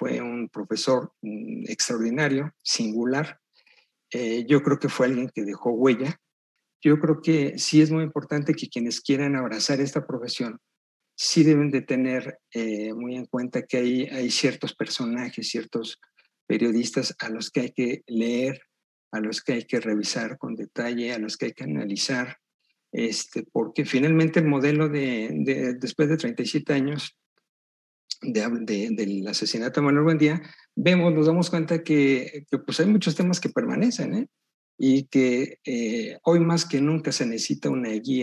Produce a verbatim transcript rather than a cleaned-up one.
fue un profesor mm, extraordinario, singular. Eh, yo creo que fue alguien que dejó huella. Yo creo que sí es muy importante que quienes quieran abrazar esta profesión sí deben de tener eh, muy en cuenta que hay, hay ciertos personajes, ciertos periodistas a los que hay que leer, a los que hay que revisar con detalle, a los que hay que analizar, este, porque finalmente el modelo de, de después de treinta y siete años de, de, del asesinato de Manuel Buendía, vemos, nos damos cuenta que, que pues hay muchos temas que permanecen, ¿eh? Y que eh, hoy más que nunca se necesita una guía